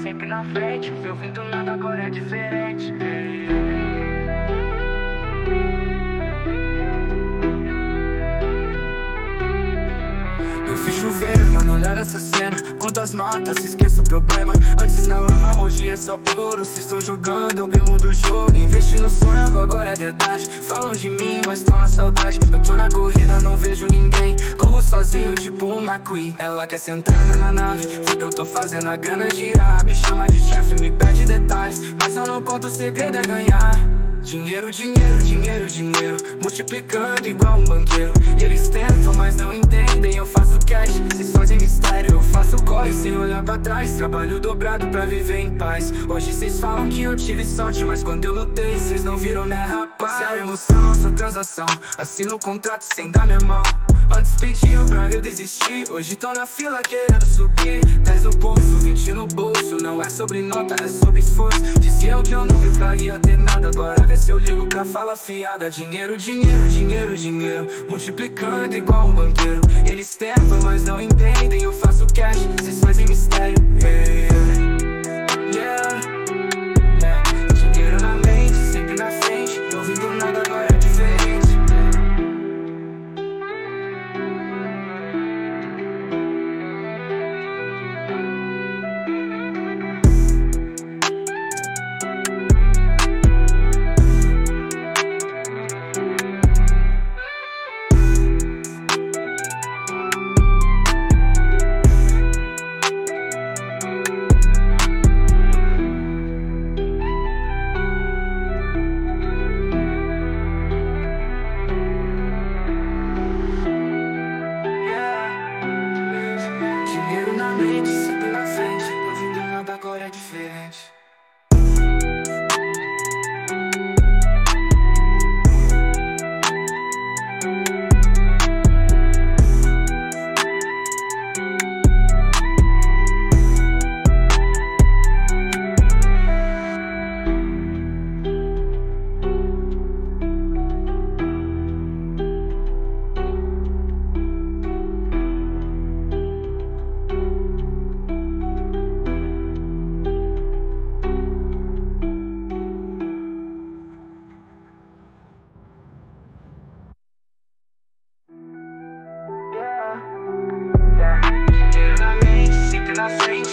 sempre na frente. Eu vim do nada, agora é diferente. Eu fiz chover, mano, olhar essa cena. Quantas notas, esqueço o problema. Antes não ama, hoje é só puro. Se estou jogando, eu bebo do jogo. Investi no sonho, agora é verdade. Falam de mim, mas tô na saudade. Eu tô na corrida, não vejo ninguém. Corro sozinho, tipo uma McQueen. Ela quer sentar na nave, porque eu tô fazendo a grana girar. Me chama de chefe, me pede detalhes, mas eu não conto, o segredo é ganhar. Dinheiro, dinheiro, dinheiro, dinheiro, multiplicando igual um banqueiro. E eles tentam, mas não entendem. Eu faço cash, se só de mistério. Eu faço corre sem olhar pra trás. Trabalho dobrado pra viver em paz. Hoje cês falam que eu tive sorte, mas quando eu lutei, cês não viram, né, rapaz? Se a emoção, sua transação, assino o contrato sem dar minha mão. Antes pediam pra eu desistir, hoje tô na fila querendo subir. 10 no pulso, 20 no bolso. Não é sobre nota, é sobre esforço. Diziam que eu nunca ia ter nada, agora vê se eu ligo pra fala fiada. Dinheiro, dinheiro, dinheiro, dinheiro, multiplicando igual um banqueiro. Eles tentam, mas não entendem. Eu faço cash, cês fazem mistério. Yeah. Dinheiro na mente, sempre na frente. Eu vim do nada, agora é diferente. Dinheiro na mente, sempre na frente. Eu vim do nada, agora é diferente. Dinheiro na mente, sempre na frente.